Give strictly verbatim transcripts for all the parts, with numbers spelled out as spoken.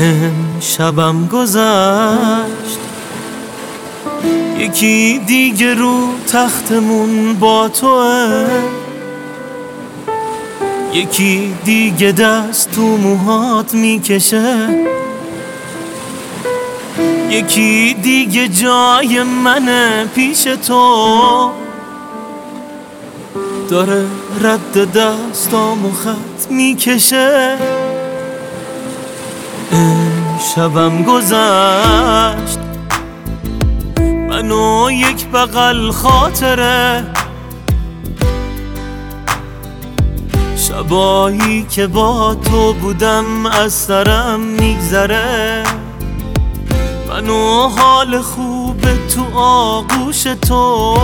شبم گذشت، یکی دیگه رو تختمون با توه، یکی دیگه دست تو موهات میکشه، یکی دیگه جای منه پیش تو، داره رد دستامو خط میکشه. شبم گذشت، منو یک بغل خاطره، شبایی که با تو بودم از سرم میگذره، منو حال خوب تو آغوش تو،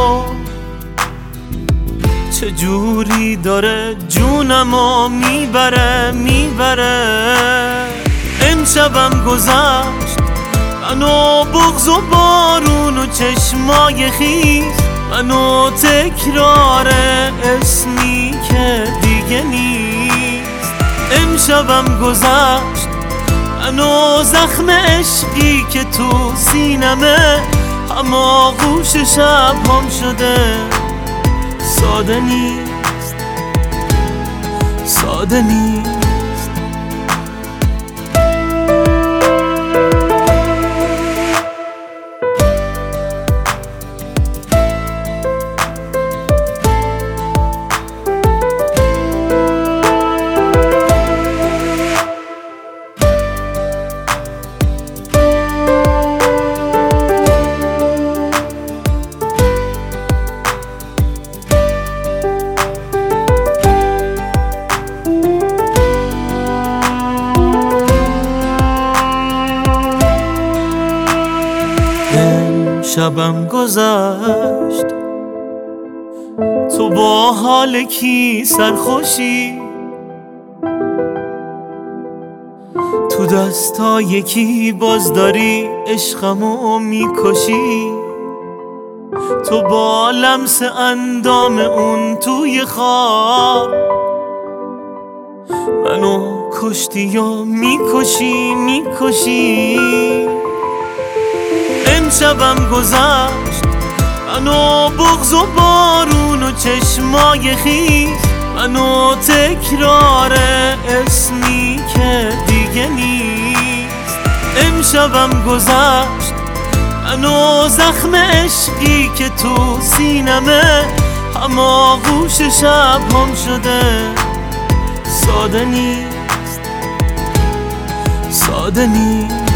چجوری داره جونمو میبره میبره. امشبم گذشت، منو بغض و بارون و چشمای خیز، منو تکرار اسمی که دیگه نیست. امشبم گذشت، منو زخم عشقی که تو سینمه، هم آغوش شب هم شده، ساده نیست ساده نیست. شبم گذشت، تو با حال کی سرخوشی، تو دستای کی باز داری عشقمو میکشی، تو با لمس اندام اون توی خواب منو کشتی و میکشی میکشی. امشبم گذشت، منو بغض و بارون و چشمای خیز، منو تکرار اسمی که دیگه نیست. امشبم گذشت، منو زخم عشقی که تو سینمه، هم آغوش شب هم شده، ساده نیست ساده نیست.